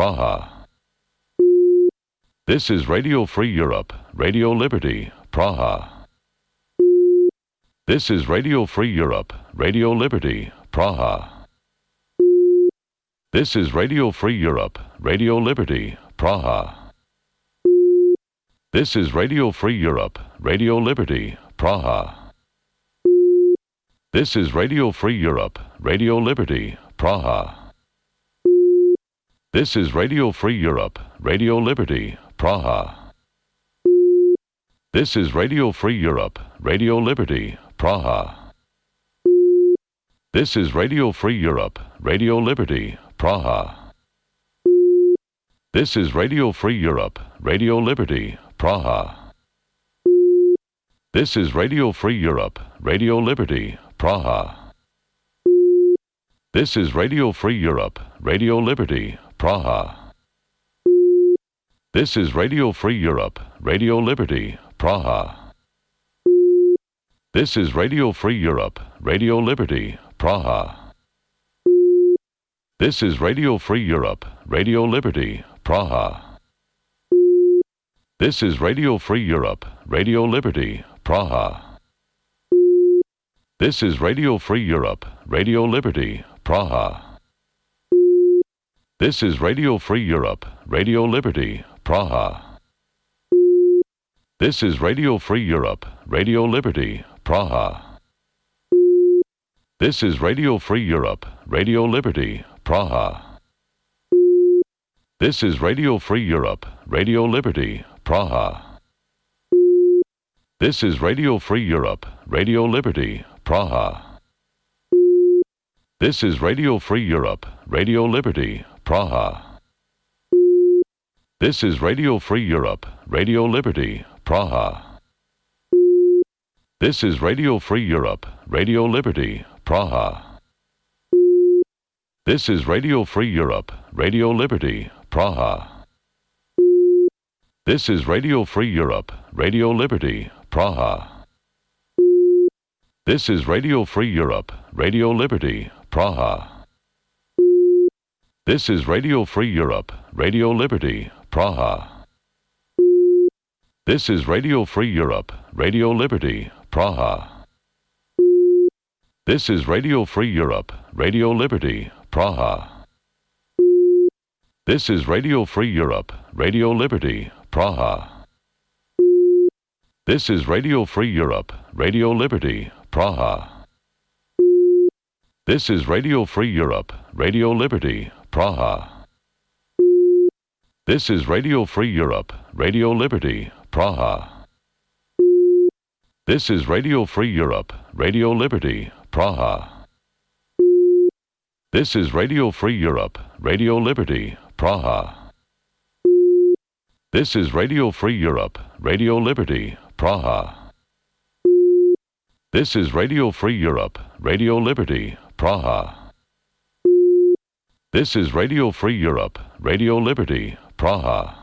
Praha. This is Radio Free Europe, Radio Liberty, Praha. This is Radio Free Europe, Radio Liberty, Praha. This is Radio Free Europe, Radio Liberty, Praha. This is Radio Free Europe, Radio Liberty, Praha. This is Radio Free Europe, Radio Liberty, Praha. This is Radio Free Europe, Radio Liberty, Praha. This is Radio Free Europe, Radio Liberty, Praha. This is Radio Free Europe, Radio Liberty, Praha. This is Radio Free Europe, Radio Liberty, Praha. This is Radio Free Europe, Radio Liberty, Praha. This is Radio Free Europe, Radio Liberty, Praha. This is Radio Free Europe, Radio Liberty, Praha. This is Radio Free Europe, Radio Liberty, Praha. This is Radio Free Europe, Radio Liberty, Praha. This is Radio Free Europe, Radio Liberty, Praha. This is Radio Free Europe, Radio Liberty, Praha. This is Radio Free Europe, Radio Liberty, Praha. This is Radio Free Europe, Radio Liberty, Praha. This is Radio Free Europe, Radio Liberty, Praha. This is Radio Free Europe, Radio Liberty, Praha. This is Radio Free Europe, Radio Liberty, Praha. This is Radio Free Europe, Radio Liberty, Praha. This is Radio Free Europe, Radio Liberty, Praha. This is Radio Free Europe, Radio Liberty, Praha. This is Radio Free Europe, Radio Liberty, Praha. This is Radio Free Europe, Radio Liberty, Praha. This is Radio Free Europe, Radio Liberty, Praha. This is Radio Free Europe, Radio Liberty, Praha. This is Radio Free Europe, Radio Liberty, Praha. This is Radio Free Europe, Radio Liberty, Praha. This is Radio Free Europe, Radio Liberty, Praha. This is Radio Free Europe, Radio Liberty, Praha. This is Radio Free Europe, Radio Liberty, Praha. This is Radio Free Europe, Radio Liberty, Praha. This is Radio Free Europe, Radio Liberty, Praha. This is Radio Free Europe, Radio Liberty, Praha. This is Radio Free Europe, Radio Liberty, Praha. This is Radio Free Europe, Radio Liberty, Praha. This is Radio Free Europe, Radio Liberty, Praha.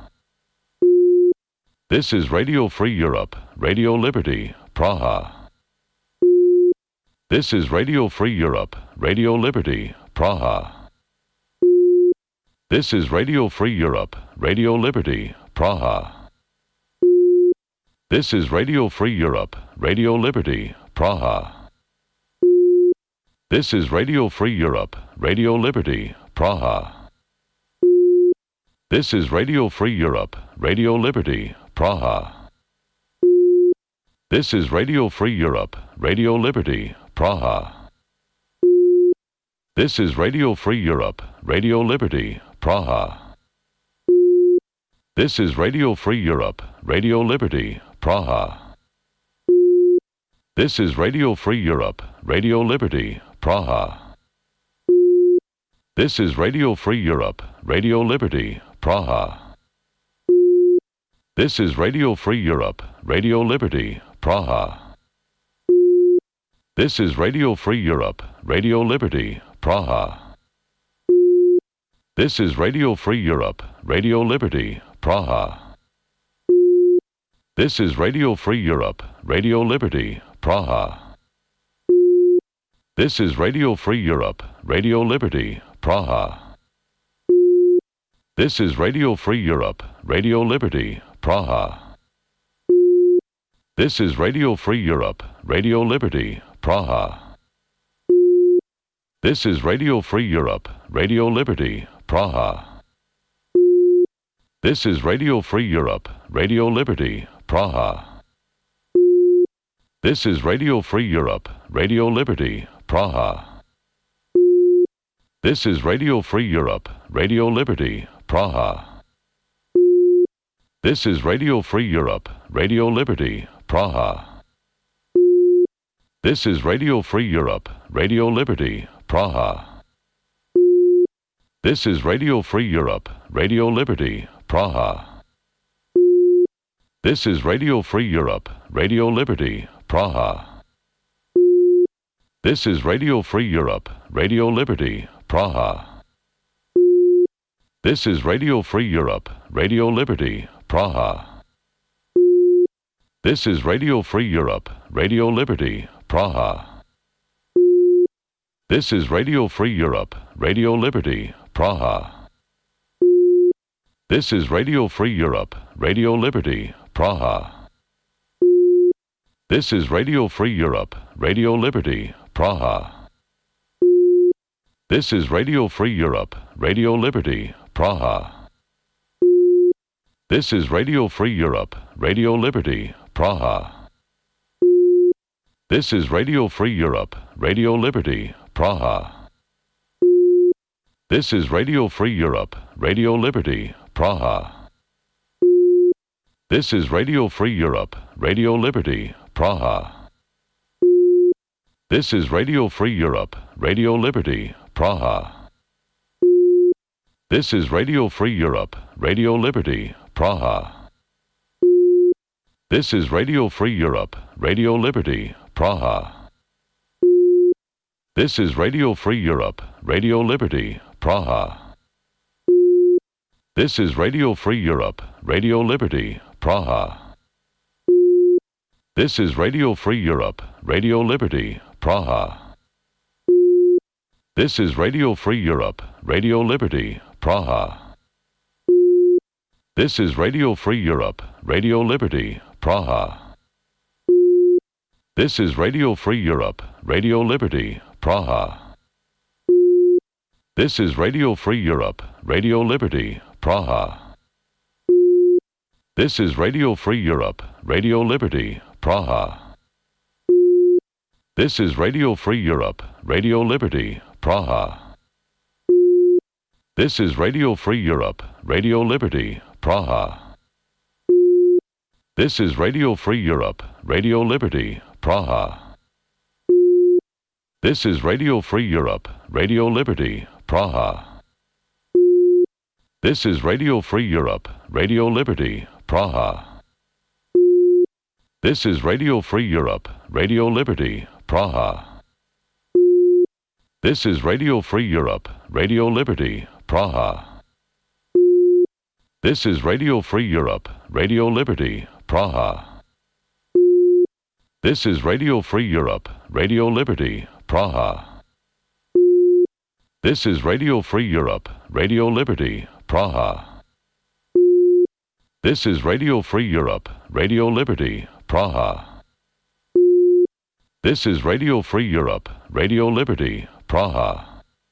This is Radio Free Europe, Radio Liberty, Praha. This is Radio Free Europe, Radio Liberty, Praha. This is Radio Free Europe, Radio Liberty, Praha. This is Radio Free Europe, Radio Liberty, Praha. This is Radio Free Europe, Radio Liberty, Praha. This is Radio Free Europe, Radio Liberty, Praha. This is Radio Free Europe, Radio Liberty, Praha. This is Radio Free Europe, Radio Liberty, Praha. This is Radio Free Europe, Radio Liberty, Praha. This is Radio Free Europe, Radio Liberty, Praha. This is Radio Free Europe, Radio Liberty, Praha. This is Radio Free Europe, Radio Liberty, Praha. This is Radio Free Europe, Radio Liberty, Praha. This is Radio Free Europe, Radio Liberty, Praha. This is Radio Free Europe, Radio Liberty, Praha. This is Radio Free Europe, Radio Liberty, Praha. This is Radio Free Europe, Radio Liberty, Praha. This is Radio Free Europe, Radio Liberty, Praha. This is Radio Free Europe, Radio Liberty, Praha. This is Radio Free Europe, Radio Liberty, Praha. This is Radio Free Europe, Radio Liberty, Praha. This is Radio Free Europe, Radio Liberty, Praha. This is Radio Free Europe, Radio Liberty, Praha. This is Radio Free Europe, Radio Liberty, Praha. This is Radio Free Europe, Radio Liberty, Praha. This is Radio Free Europe, Radio Liberty, Praha. This is Radio Free Europe, Radio Liberty, Praha. This is Radio Free Europe, Radio Liberty, Praha. This is Radio Free Europe, Radio Liberty, Praha. This is Radio Free Europe, Radio Liberty, Praha. This is Radio Free Europe, Radio Liberty, Praha. This is Radio Free Europe, Radio Liberty, Praha. This is Radio Free Europe, Radio Liberty, Praha. This is Radio Free Europe, Radio Liberty, Praha. This is Radio Free Europe, Radio Liberty, Praha. This is Radio Free Europe, Radio Liberty, Praha. This is Radio Free Europe, Radio Liberty, Praha. This is Radio Free Europe, Radio Liberty, Praha. This is Radio Free Europe, Radio Liberty, Praha. This is Radio Free Europe, Radio Liberty, Praha. This is Radio Free Europe, Radio Liberty, Praha. This is Radio Free Europe, Radio Liberty, Praha. This is Radio Free Europe, Radio Liberty, Praha. This is Radio Free Europe, Radio Liberty, Praha. This is Radio Free Europe, Radio Liberty, Praha. This is Radio Free Europe, Radio Liberty, Praha. This is Radio Free Europe, Radio Liberty, Praha. This is Radio Free Europe, Radio Liberty, Praha. This is Radio Free Europe, Radio Liberty, Praha. This is Radio Free Europe, Radio Liberty, Praha. This is Radio Free Europe, Radio Liberty, Praha. This is Radio Free Europe, Radio Liberty, Praha. This is Radio Free Europe, Radio Liberty, Praha. This is Radio Free Europe, Radio Liberty, Praha. This is Radio Free Europe, Radio Liberty, Praha. This is Radio Free Europe, Radio Liberty, Praha. This is Radio Free Europe, Radio Liberty, Praha. This is Radio Free Europe, Radio Liberty, Praha. This is Radio Free Europe, Radio Liberty, Praha. This is Radio Free Europe, Radio Liberty, Praha.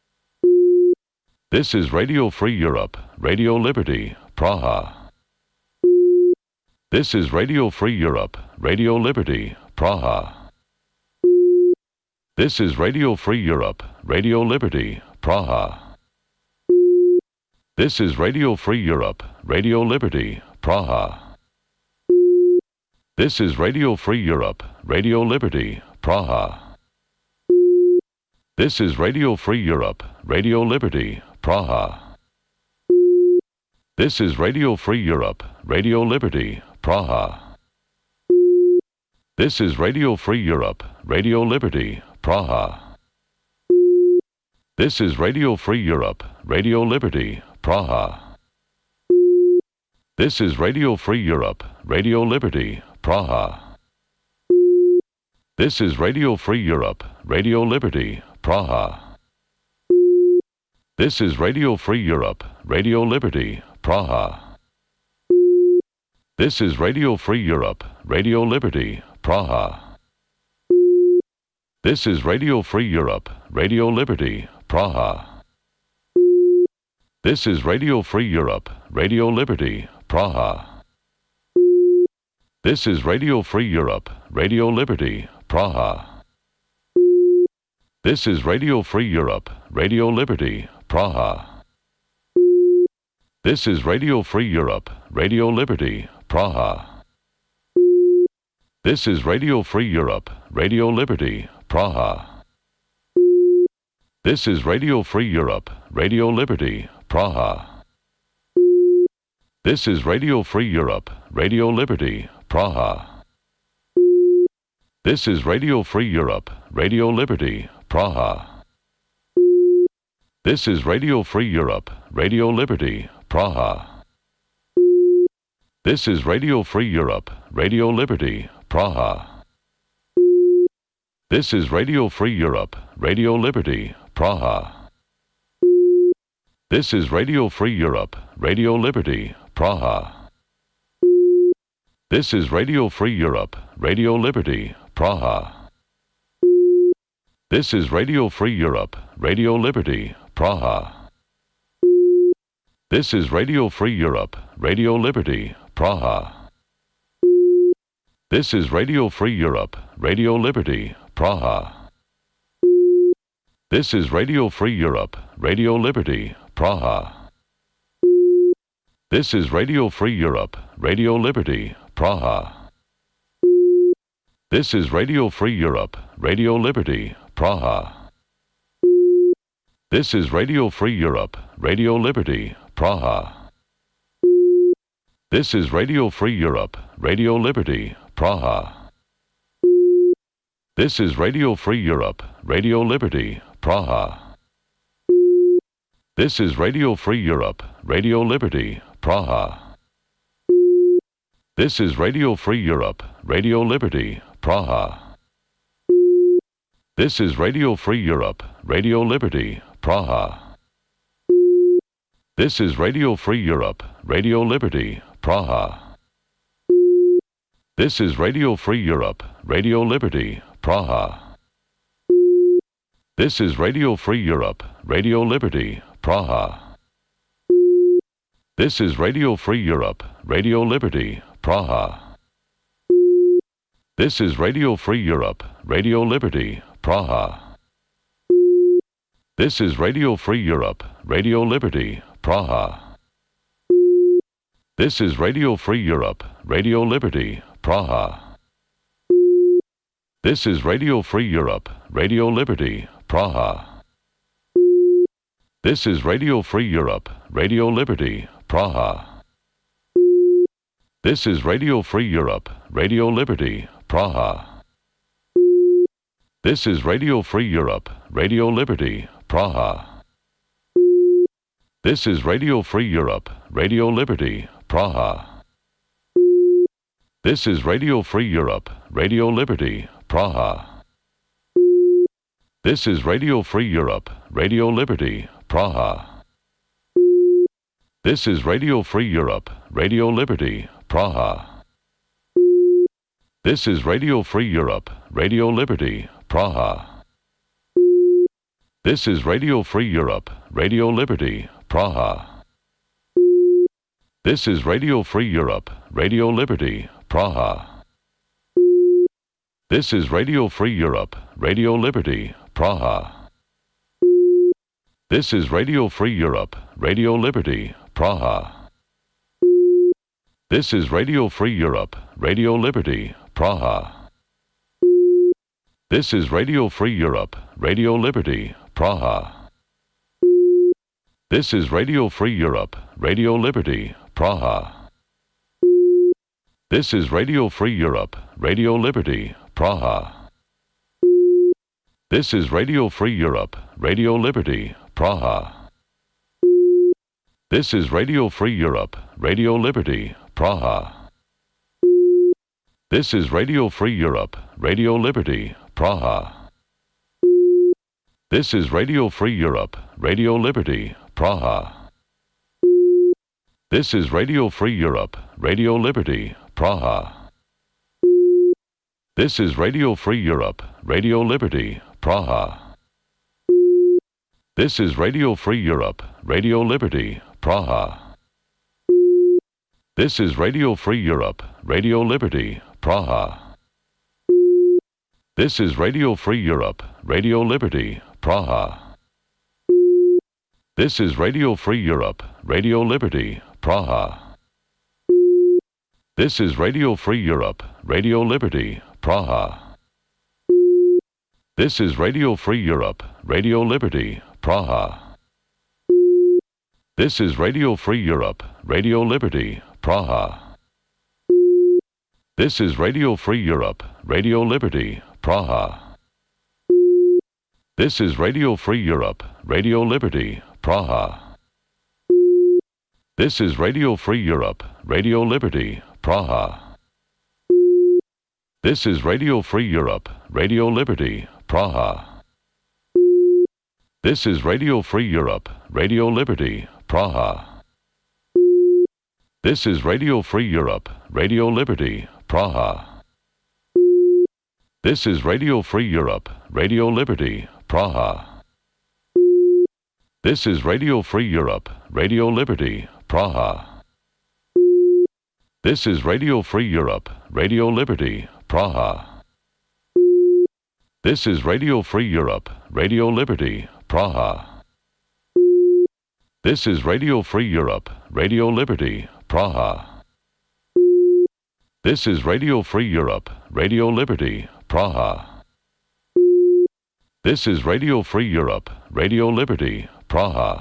This is Radio Free Europe, Radio Liberty, Praha. This is Radio Free Europe, Radio Liberty, Praha. This is Radio Free Europe, Radio Liberty, Praha. This is Radio Free Europe, Radio Liberty, Praha. This is Radio Free Europe, Radio Liberty, Praha. This is Radio Free Europe, Radio Liberty, Praha. This is Radio Free Europe, Radio Liberty, Praha. This is Radio Free Europe, Radio Liberty, Praha. This is Radio Free Europe, Radio Liberty, Praha. This is Radio Free Europe, Radio Liberty, Praha. This is Radio Free Europe, Radio Liberty, Praha. This is Radio Free Europe, Radio Liberty, Praha. This is Radio Free Europe, Radio Liberty, Praha. This is Radio Free Europe, Radio Liberty, Praha. This is Radio Free Europe, Radio Liberty, Praha. This is Radio Free Europe, Radio Liberty, Praha. This is Radio Free Europe, Radio Liberty, Praha. This is Radio Free Europe, Radio Liberty, Praha. This is Radio Free Europe, Radio Liberty, Praha. This is Radio Free Europe, Radio Liberty, Praha. This is Radio Free Europe, Radio Liberty, Praha. This is Radio Free Europe, Radio Liberty, Praha. This is Radio Free Europe, Radio Liberty, Praha. This is Radio Free Europe, Radio Liberty, Praha. This is Radio Free Europe, Radio Liberty, Praha. This is Radio Free Europe, Radio Liberty, Praha. This is Radio Free Europe, Radio Liberty, Praha. This is Radio Free Europe, Radio Liberty, Praha. This is Radio Free Europe, Radio Liberty, Praha. This is Radio Free Europe, Radio Liberty, Praha. This is Radio Free Europe, Radio Liberty, Praha. This is Radio Free Europe, Radio Liberty, Praha. This is Radio Free Europe, Radio Liberty, Praha. This is Radio Free Europe, Radio Liberty, Praha. This is Radio Free Europe, Radio Liberty, Praha. This is Radio Free Europe, Radio Liberty, Praha. This is Radio Free Europe, Radio Liberty, Praha. This is Radio Free Europe, Radio Liberty, Praha. This is Radio Free Europe, Radio Liberty, Praha. This is Radio Free Europe, Radio Liberty, Praha. This is Radio Free Europe, Radio Liberty, Praha. This is Radio Free Europe, Radio Liberty, Praha. This is Radio Free Europe, Radio Liberty, Praha. This is Radio Free Europe, Radio Liberty, Praha. This is Radio Free Europe, Radio Liberty, Praha. This is Radio Free Europe, Radio Liberty, Praha. This is Radio Free Europe, Radio Liberty, Praha. This is Radio Free Europe, Radio Liberty, Praha. This is Radio Free Europe, Radio Liberty, Praha. This is Radio Free Europe, Radio Liberty, Praha. This is Radio Free Europe, Radio Liberty, Praha. This is Radio Free Europe, Radio Liberty, Praha. This is Radio Free Europe, Radio Liberty, Praha. This is Radio Free Europe, Radio Liberty, Praha. This is Radio Free Europe, Radio Liberty, Praha. This is Radio Free Europe, Radio Liberty, Praha. This is Radio Free Europe, Radio Liberty, Praha. This is Radio Free Europe, Radio Liberty, Praha. This is Radio Free Europe, Radio Liberty, Praha. This is Radio Free Europe, Radio Liberty, Praha. This is Radio Free Europe, Radio Liberty, Praha. This is Radio Free Europe, Radio Liberty, Praha. This is Radio Free Europe, Radio Liberty, Praha. This is Radio Free Europe, Radio Liberty, Praha. This is Radio Free Europe, Radio Liberty, Praha. This is Radio Free Europe, Radio Liberty, Praha. This is Radio Free Europe, Radio Liberty, Praha. This is Radio Free Europe, Radio Liberty, Praha. This is Radio Free Europe, Radio Liberty, Praha. This is Radio Free Europe, Radio Liberty, Praha. This is Radio Free Europe, Radio Liberty, Praha. This is Radio Free Europe, Radio Liberty, Praha. This is Radio Free Europe, Radio Liberty, Praha. This is Radio Free Europe, Radio Liberty, Praha. This is Radio Free Europe, Radio Liberty, Praha. This is Radio Free Europe, Radio Liberty, Praha. This is Radio Free Europe, Radio Liberty, Praha. This is Radio Free Europe, Radio Liberty, Praha. This is Radio Free Europe, Radio Liberty, Praha. This is Radio Free Europe, Radio Liberty, Praha. This is Radio Free Europe, Radio Liberty, Praha. This is Radio Free Europe, Radio Liberty, Praha. This is Radio Free Europe, Radio Liberty, Praha. This is Radio Free Europe, Radio Liberty, Praha. This is Radio Free Europe, Radio Liberty, Praha. This is Radio Free Europe, Radio Liberty, Praha. This is Radio Free Europe, Radio Liberty, Praha. This is Radio Free Europe, Radio Liberty, Praha. This is Radio Free Europe, Radio Liberty, Praha.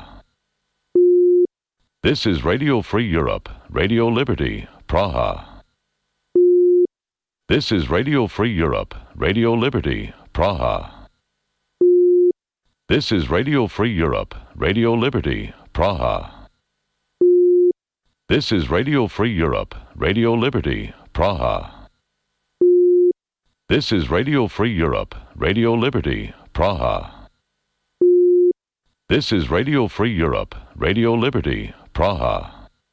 This is Radio Free Europe, Radio Liberty, Praha. This is Radio Free Europe, Radio Liberty, Praha. This is Radio Free Europe, Radio Liberty, Praha. This is Radio Free Europe, Radio Liberty, Praha. This is Radio Free Europe, Radio Liberty, Praha. This is Radio Free Europe, Radio Liberty, Praha.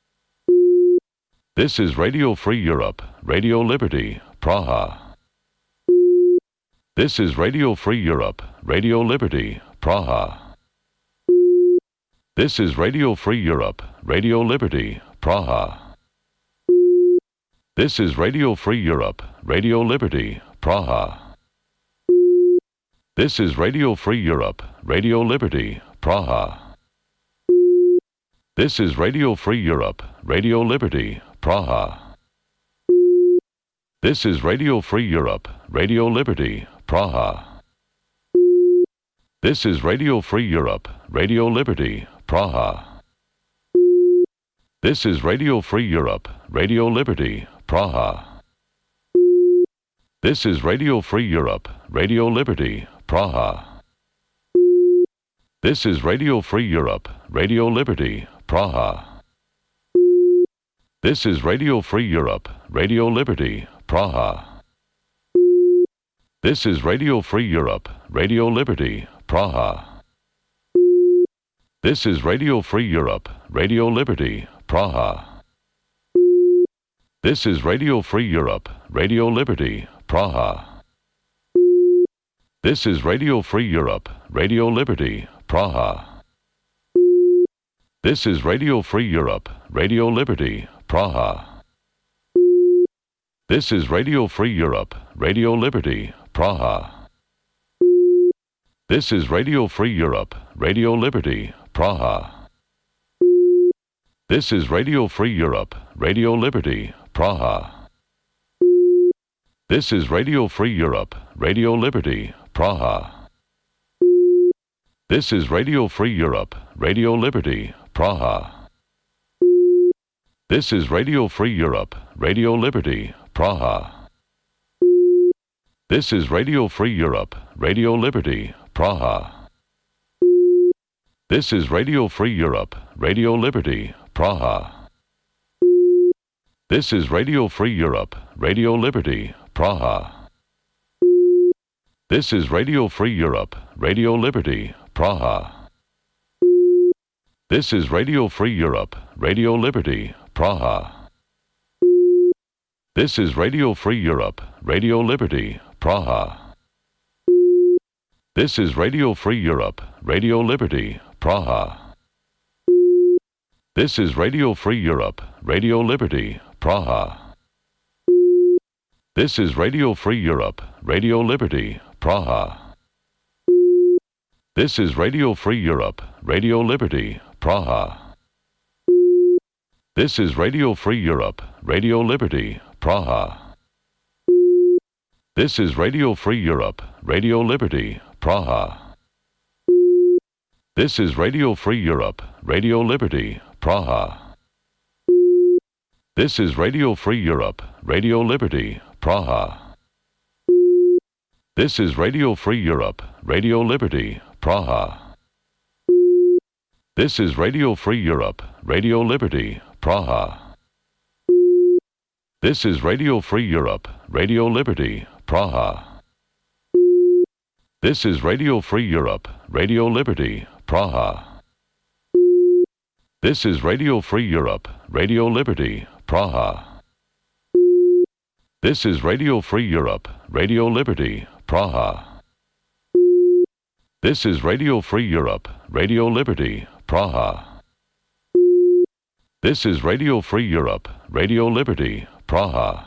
This is Radio Free Europe, Radio Liberty, Praha. This is Radio Free Europe, Radio Liberty, Praha. This is Radio Free Europe, Radio Liberty, Praha. This is Radio Free Europe, Radio Liberty, Praha. This is Radio Free Europe, Radio Liberty, Praha. This is Radio Free Europe, Radio Liberty, Praha. This is Radio Free Europe, Radio Liberty, Praha. This is Radio Free Europe, Radio Liberty, Praha. This is Radio Free Europe, Radio Liberty, Praha. This is Radio Free Europe, Radio Liberty, Praha. This is Radio Free Europe, Radio Liberty, Praha. This is Radio Free Europe, Radio Liberty, Praha. This is Radio Free Europe, Radio Liberty, Praha. This is Radio Free Europe, Radio Liberty, Praha. This is Radio Free Europe, Radio Liberty, Praha. This is Radio Free Europe, Radio Liberty, Praha. This is Radio Free Europe, Radio Liberty, Praha. This is Radio Free Europe, Radio Liberty, Praha. This is Radio Free Europe, Radio Liberty, Praha. This is Radio Free Europe, Radio Liberty, Praha. This is Radio Free Europe, Radio Liberty, Praha. This is Radio Free Europe, Radio Liberty, Praha. This is Radio Free Europe, Radio Liberty, Praha. This is Radio Free Europe, Radio Liberty, Praha. This is Radio Free Europe, Radio Liberty, Praha. This is Radio Free Europe, Radio Liberty, Praha. This is Radio Free Europe, Radio Liberty, Praha. This is Radio Free Europe, Radio Liberty, Praha. This is Radio Free Europe, Radio Liberty, Praha. This is Radio Free Europe, Radio Liberty, Praha. This is Radio Free Europe, Radio Liberty, Praha. This is Radio Free Europe, Radio Liberty, Praha. This is Radio Free Europe, Radio Liberty, Praha. This is Radio Free Europe, Radio Liberty, Praha. This is Radio Free Europe, Radio Liberty, Praha. This is Radio Free Europe, Radio Liberty, Praha. This is Radio Free Europe, Radio Liberty, Praha. This is Radio Free Europe, Radio Liberty, Praha. This is Radio Free Europe, Radio Liberty, Praha. This is Radio Free Europe, Radio Liberty, Praha. This is Radio Free Europe, Radio Liberty, Praha. This is Radio Free Europe, Radio Liberty, Praha. This is Radio Free Europe, Radio Liberty, Praha. This is Radio Free Europe, Radio Liberty, Praha. This is Radio Free Europe, Radio Liberty, Praha.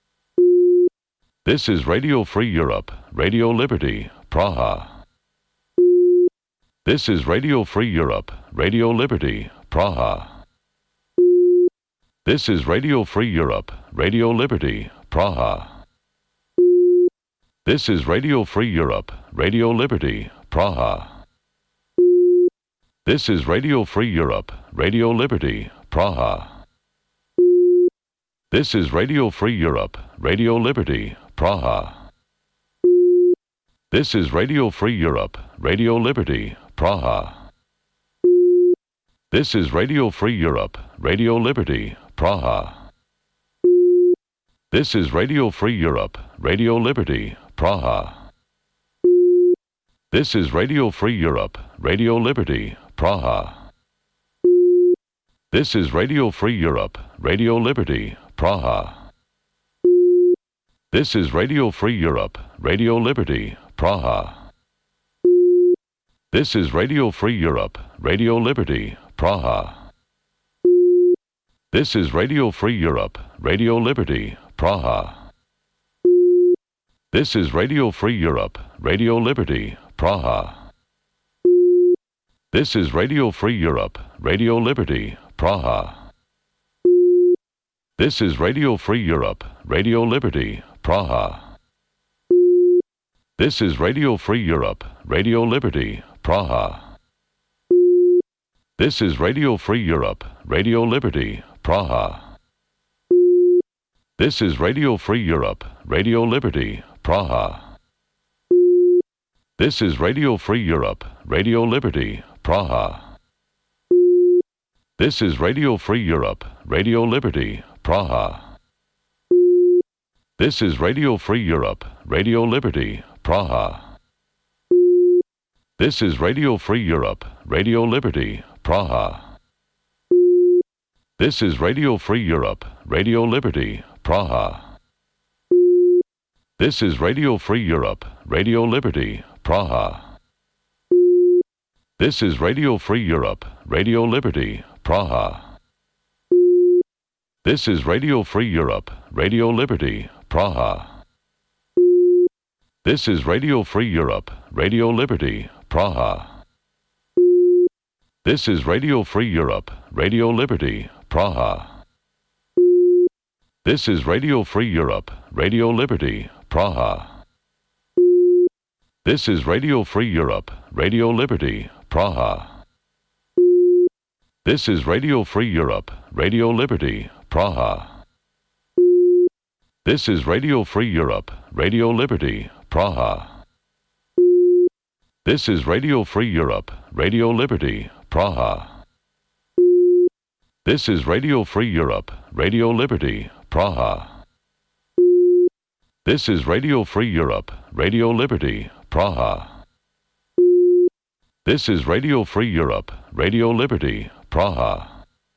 This is Radio Free Europe, Radio Liberty, Praha. This is Radio Free Europe, Radio Liberty, Praha. This is Radio Free Europe, Radio Liberty, Praha. This is Radio Free Europe, Radio Liberty, Praha. This is Radio Free Europe, Radio Liberty, Praha. This is Radio Free Europe, Radio Liberty, Praha. This is Radio Free Europe, Radio Liberty, Praha. This is Radio Free Europe, Radio Liberty, Praha. This is Radio Free Europe, Radio Liberty, Praha. This is Radio Free Europe, Radio Liberty, Praha. This is Radio Free Europe, Radio Liberty, Praha. This is Radio Free Europe, Radio Liberty, Praha. This is Radio Free Europe, Radio Liberty, Praha. This is Radio Free Europe, Radio Liberty, Praha. This is Radio Free Europe, Radio Liberty, Praha. This is Radio Free Europe, Radio Liberty, Praha. This is Radio Free Europe, Radio Liberty, Praha. This is Radio Free Europe, Radio Liberty, Praha. This is Radio Free Europe, Radio Liberty, Praha. This is Radio Free Europe, Radio Liberty, Praha. This is Radio Free Europe, Radio Liberty, Praha. This is Radio Free Europe, Radio Liberty, Praha. This is Radio Free Europe, Radio Liberty, Praha. This is Radio Free Europe, Radio Liberty, Praha. This is Radio Free Europe, Radio Liberty, Praha. This is Radio Free Europe, Radio Liberty, Praha. This is Radio Free Europe, Radio Liberty, Praha. This is Radio Free Europe, Radio Liberty, Praha. This is Radio Free Europe, Radio Liberty, Praha. This is Radio Free Europe, Radio Liberty, Praha. This is Radio Free Europe, Radio Liberty, Praha. This is Radio Free Europe, Radio Liberty, Praha. This is Radio Free Europe, Radio Liberty, Praha. This is Radio Free Europe, Radio Liberty, Praha. This is Radio Free Europe, Radio Liberty, Praha. This is Radio Free Europe, Radio Liberty, Praha. This is Radio Free Europe, Radio Liberty, Praha. This is Radio Free Europe, Radio Liberty, Praha.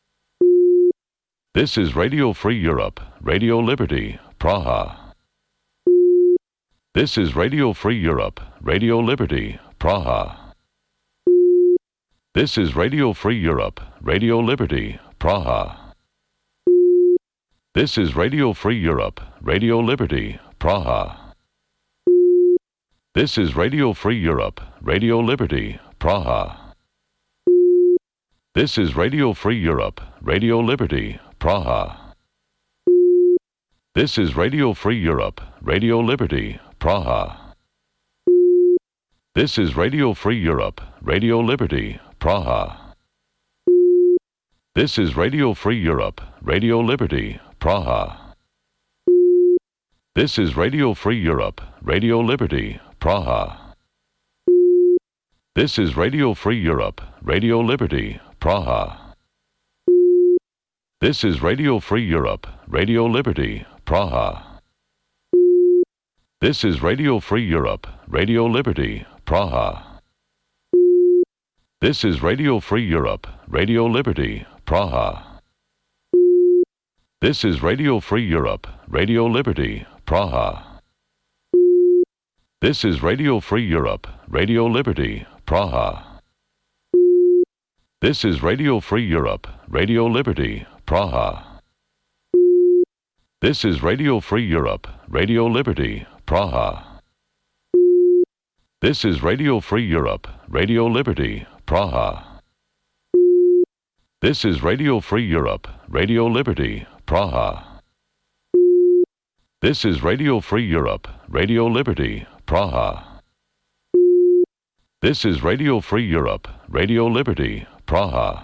This is Radio Free Europe, Radio Liberty, Praha. This is Radio Free Europe, Radio Liberty, Praha. This is Radio Free Europe, Radio Liberty, Praha. This is Radio Free Europe, Radio Liberty, Praha. This is Radio Free Europe, Radio Liberty, Praha. This is Radio Free Europe, Radio Liberty, Praha. This is Radio Free Europe, Radio Liberty, Praha. This is Radio Free Europe, Radio Liberty, Praha. This is Radio Free Europe, Radio Liberty, Praha. This is Radio Free Europe, Radio Liberty, Praha. This is Radio Free Europe, Radio Liberty, Praha. This is Radio Free Europe, Radio Liberty, Praha. This is Radio Free Europe, Radio Liberty, Praha. This is Radio Free Europe, Radio Liberty, Praha. This is Radio Free Europe, Radio Liberty, Praha. This is Radio Free Europe, Radio Liberty, Praha. This is Radio Free Europe, Radio Liberty, Praha. This is Radio Free Europe, Radio Liberty, Praha. This is Radio Free Europe, Radio Liberty, Praha. This is Radio Free Europe, Radio Liberty, Praha. This is Radio Free Europe, Radio Liberty, Praha. This is Radio Free Europe, Radio Liberty, Praha.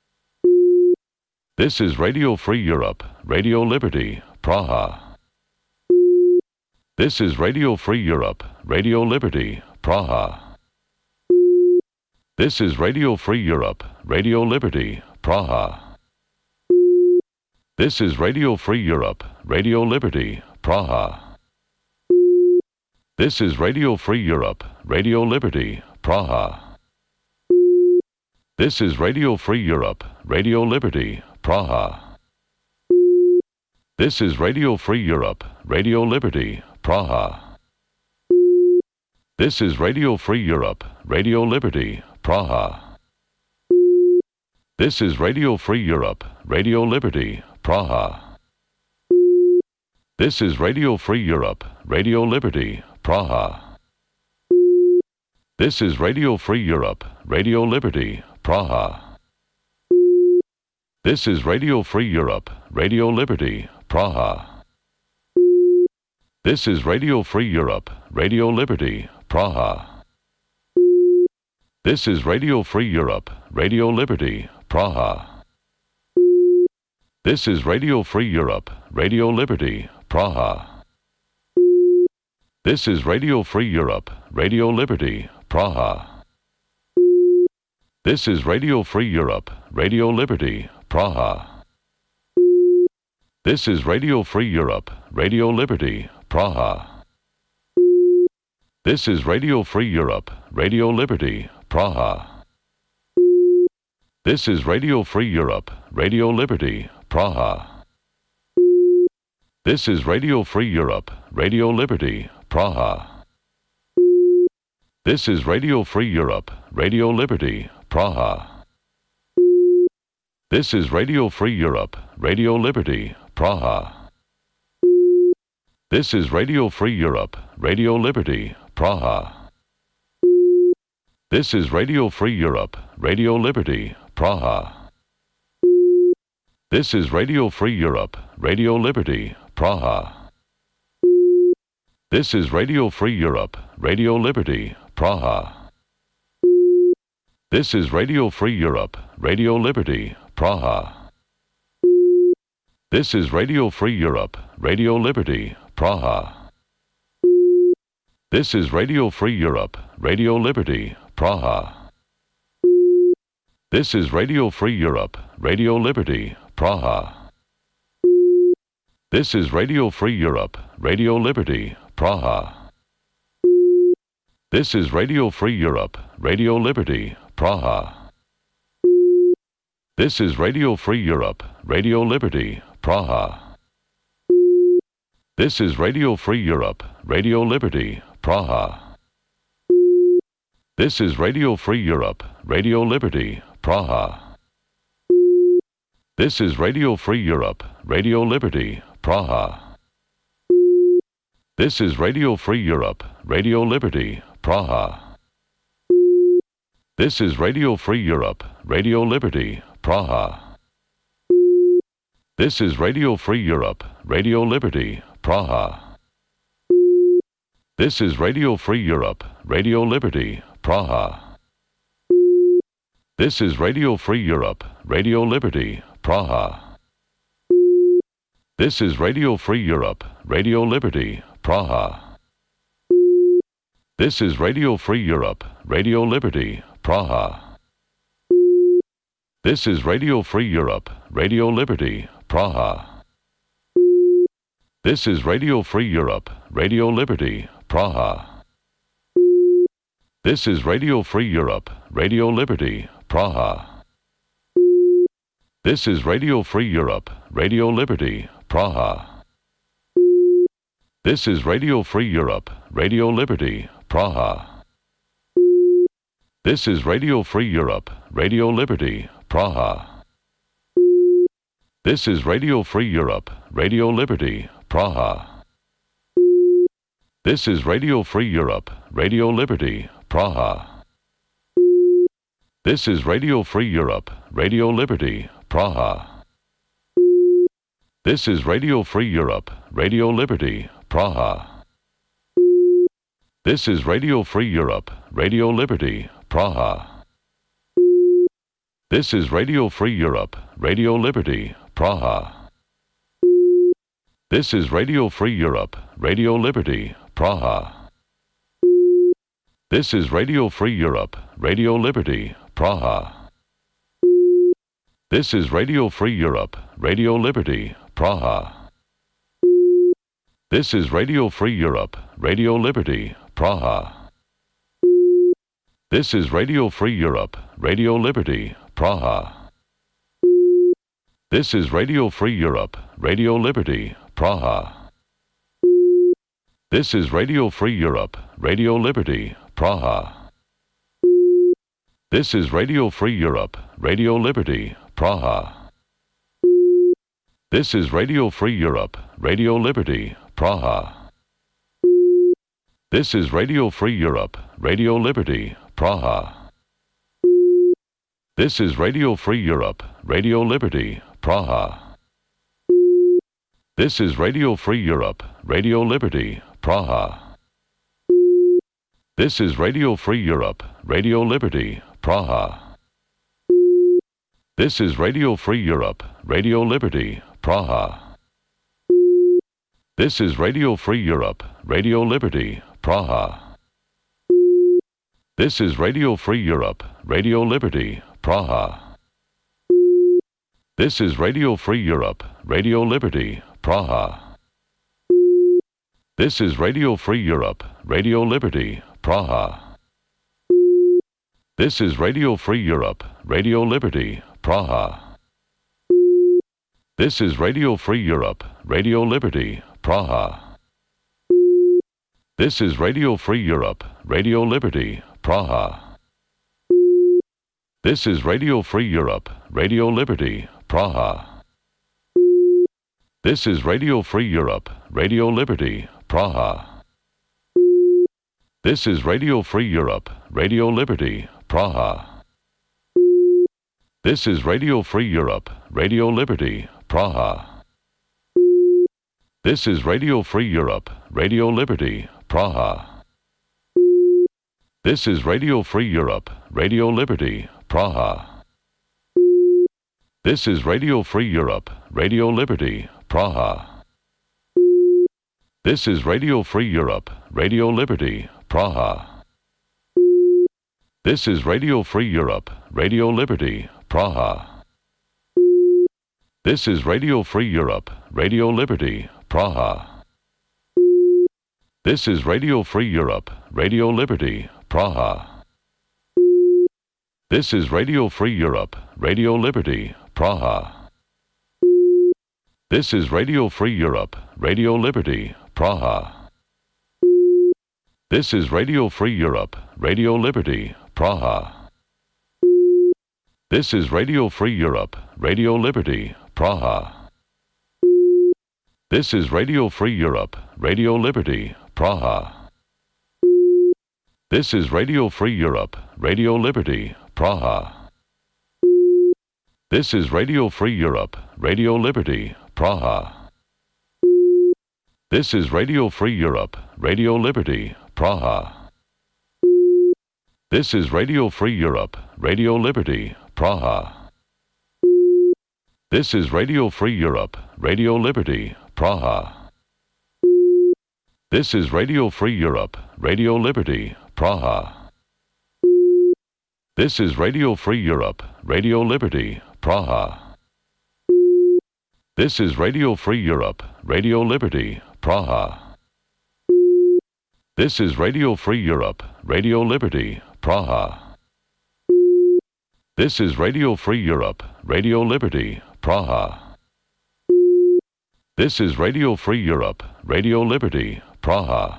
This is Radio Free Europe, Radio Liberty, Praha. This is Radio Free Europe, Radio Liberty, Praha. This is Radio Free Europe, Radio Liberty, Praha. This is Radio Free Europe, Radio Liberty, Praha. This is Radio Free Europe, Radio Liberty, Praha. This is Radio Free Europe, Radio Liberty, Praha. This is Radio Free Europe, Radio Liberty, Praha. This is Radio Free Europe, Radio Liberty, Praha. This is Radio Free Europe, Radio Liberty, Praha. This is Radio Free Europe, Radio Liberty, Praha. This is Radio Free Europe, Radio Liberty, Praha. This is Radio Free Europe, Radio Liberty, Praha. This is Radio Free Europe, Radio Liberty, Praha. This is Radio Free Europe, Radio Liberty, Praha. This is Radio Free Europe, Radio Liberty, Praha. This is Radio Free Europe, Radio Liberty, Praha. This is Radio Free Europe, Radio Liberty, Praha. This is Radio Free Europe, Radio Liberty, Praha. This is Radio Free Europe, Radio Liberty, Praha. This is Radio Free Europe, Radio Liberty, Praha. This is Radio Free Europe, Radio Liberty, Praha. This is Radio Free Europe, Radio Liberty, Praha. This is Radio Free Europe, Radio Liberty, Praha. This is Radio Free Europe, Radio Liberty, Praha. This is Radio Free Europe, Radio Liberty, Praha. This is Radio Free Europe, Radio Liberty, Praha. This is Radio Free Europe, Radio Liberty, Praha. This is Radio Free Europe, Radio Liberty, Praha. This is Radio Free Europe, Radio Liberty, Praha. This is Radio Free Europe, Radio Liberty, Praha. This is Radio Free Europe, Radio Liberty, Praha. This is Radio Free Europe, Radio Liberty, Praha. This is Radio Free Europe, Radio Liberty, Praha. This is Radio Free Europe, Radio Liberty, Praha. This is Radio Free Europe, Radio Liberty, Praha. This is Radio Free Europe, Radio Liberty, Praha. This is Radio Free Europe, Radio Liberty, Praha. This is Radio Free Europe, Radio Liberty, Praha. This is Radio Free Europe, Radio Liberty, Praha. This is Radio Free Europe, Radio Liberty, Praha. This is Radio Free Europe, Radio Liberty, Praha. This is Radio Free Europe, Radio Liberty, Praha. This is Radio Free Europe, Radio Liberty, Praha. This is Radio Free Europe, Radio Liberty, Praha. This is Radio Free Europe, Radio Liberty, Praha. This is Radio Free Europe, Radio Liberty, Praha. This is Radio Free Europe, Radio Liberty, Praha. This is Radio Free Europe, Radio Liberty, Praha. This is Radio Free Europe, Radio Liberty, Praha. This is Radio Free Europe, Radio Liberty, Praha. This is Radio Free Europe, Radio Liberty, Praha. This is Radio Free Europe, Radio Liberty, Praha. This is Radio Free Europe, Radio Liberty, Praha. This is Radio Free Europe, Radio Liberty, Praha. This is Radio Free Europe, Radio Liberty, Praha. This is Radio Free Europe, Radio Liberty, Praha. This is Radio Free Europe, Radio Liberty, Praha. This is Radio Free Europe, Radio Liberty, Praha. This is Radio Free Europe, Radio Liberty, Praha. This is Radio Free Europe, Radio Liberty, Praha. This is Radio Free Europe, Radio Liberty, Praha. This is Radio Free Europe, Radio Liberty, Praha. This is Radio Free Europe, Radio Liberty, Praha. This is Radio Free Europe, Radio Liberty, Praha. This is Radio Free Europe, Radio Liberty, Praha. This is Radio Free Europe, Radio Liberty, Praha. This is Radio Free Europe, Radio Liberty, Praha. This is Radio Free Europe, Radio Liberty, Praha. This is Radio Free Europe, Radio Liberty, Praha. This is Radio Free Europe, Radio Liberty, Praha. This is Radio Free Europe, Radio Liberty, Praha. This is Radio Free Europe, Radio Liberty, Praha. This is Radio Free Europe, Radio Liberty, Praha. This is Radio Free Europe, Radio Liberty, Praha. This is Radio Free Europe, Radio Liberty, Praha. This is Radio Free Europe, Radio Liberty, Praha. This is Radio Free Europe, Radio Liberty, Praha. This is Radio Free Europe, Radio Liberty, Praha. This is Radio Free Europe, Radio Liberty, Praha. This is Radio Free Europe, Radio Liberty, Praha. This is Radio Free Europe, Radio Liberty, Praha. This is Radio Free Europe, Radio Liberty, Praha. This is Radio Free Europe, Radio Liberty, Praha. This is Radio Free Europe, Radio Liberty, Praha. This is Radio Free Europe, Radio Liberty, Praha. This is Radio Free Europe, Radio Liberty, Praha. This is Radio Free Europe, Radio Liberty, Praha. This is Radio Free Europe, Radio Liberty, Praha. This is Radio Free Europe, Radio Liberty, Praha. This is Radio Free Europe, Radio Liberty, Praha. This is Radio Free Europe, Radio Liberty, Praha. This is Radio Free Europe, Radio Liberty, Praha. This is Radio Free Europe, Radio Liberty, Praha. This is Radio Free Europe, Radio Liberty, Praha. This is Radio Free Europe, Radio Liberty, Praha. This is Radio Free Europe, Radio Liberty, Praha. This is Radio Free Europe, Radio Liberty, Praha. This is Radio Free Europe, Radio Liberty, Praha. This is Radio Free Europe, Radio Liberty, Praha. This is Radio Free Europe, Radio Liberty, Praha. This is Radio Free Europe, Radio Liberty, Praha. This is Radio Free Europe, Radio Liberty, Praha. This is Radio Free Europe, Radio Liberty, Praha. This is Radio Free Europe, Radio Liberty, Praha.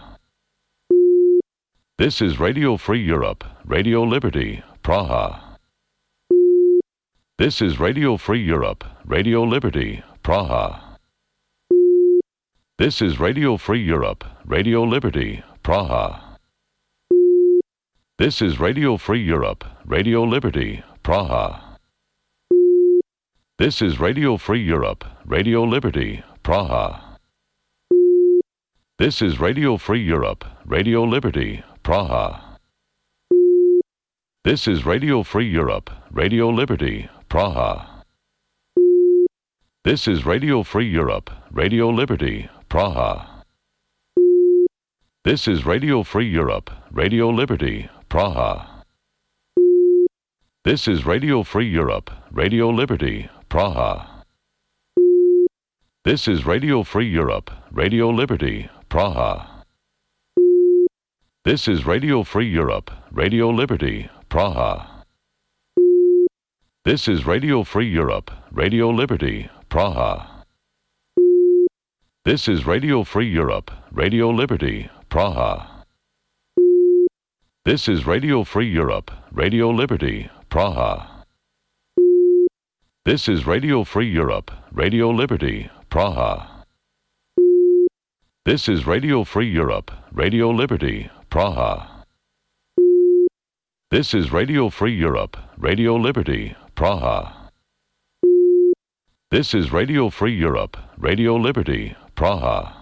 This is Radio Free Europe, Radio Liberty, Praha. This is Radio Free Europe, Radio Liberty, Praha. This is Radio Free Europe, Radio Liberty, Praha. This is Radio Free Europe, Radio Liberty, Praha. This is Radio Free Europe, Radio Liberty, Praha. This is Radio Free Europe, Radio Liberty, Praha. This is Radio Free Europe, Radio Liberty, Praha. This is Radio Free Europe, Radio Liberty, Praha. This is Radio Free Europe, Radio Liberty, Praha. This is Radio Free Europe, Radio Liberty, Praha. This is Radio Free Europe, Radio Liberty, Praha. This is Radio Free Europe, Radio Liberty, Praha. This is Radio Free Europe, Radio Liberty, Praha. This is Radio Free Europe, Radio Liberty, Praha. This is Radio Free Europe, Radio Liberty, Praha. This is Radio Free Europe, Radio Liberty, Praha. This is Radio Free Europe, Radio Liberty, Praha. This is Radio Free Europe, Radio Liberty, Praha. This is Radio Free Europe, Radio Liberty, Praha.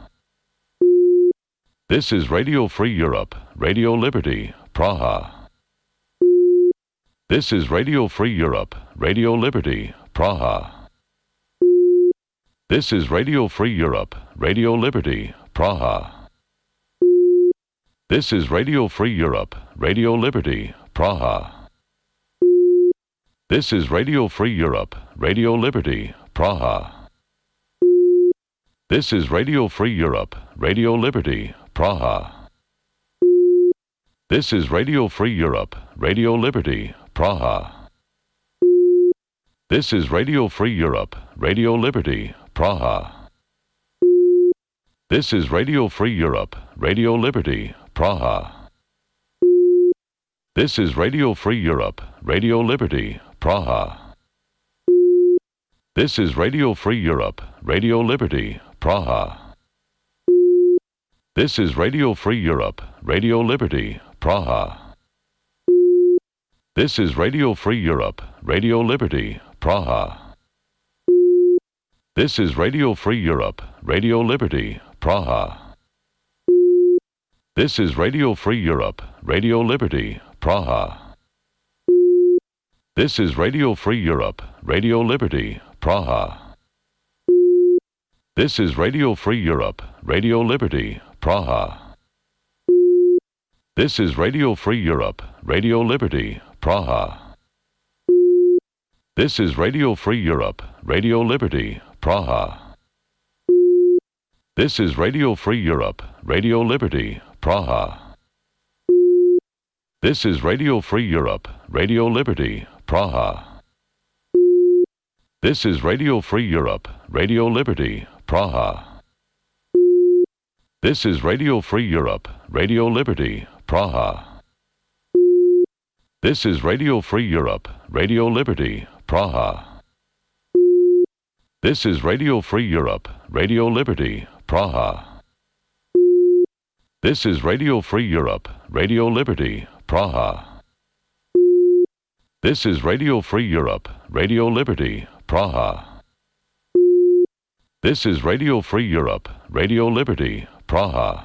This is Radio Free Europe, Radio Liberty, Praha. This is Radio Free Europe, Radio Liberty, Praha. This is Radio Free Europe, Radio Liberty, Praha. This is Radio Free Europe, Radio Liberty, Praha. This is Radio Free Europe, Radio Liberty, Praha. This is Radio Free Europe, Radio Liberty, Praha. This is Radio Free Europe, Radio Liberty, Praha. This is Radio Free Europe, Radio Liberty, Praha. This is Radio Free Europe, Radio Liberty, Praha. This is Radio Free Europe, Radio Liberty, Praha. This is Radio Free Europe, Radio Liberty, Praha. This is Radio Free Europe, Radio Liberty, Praha. This is Radio Free Europe, Radio Liberty, Praha. This is Radio Free Europe, Radio Liberty, Praha. This is Radio Free Europe, Radio Liberty, Praha. This is Radio Free Europe, Radio Liberty, Praha. This is Radio Free Europe, Radio Liberty, Praha. This is Radio Free Europe, Radio Liberty, Praha. This is Radio Free Europe, Radio Liberty, Praha. This is Radio Free Europe, Radio Liberty, Praha. This is Radio Free Europe, Radio Liberty, Praha. This is Radio Free Europe, Radio Liberty, Praha. This is Radio Free Europe, Radio Liberty, Praha. This is Radio Free Europe, Radio Liberty, Praha. This is Radio Free Europe, Radio Liberty, Praha. This is Radio Free Europe, Radio Liberty, Praha. This is Radio Free Europe, Radio Liberty, Praha. This is Radio Free Europe, Radio Liberty, Praha.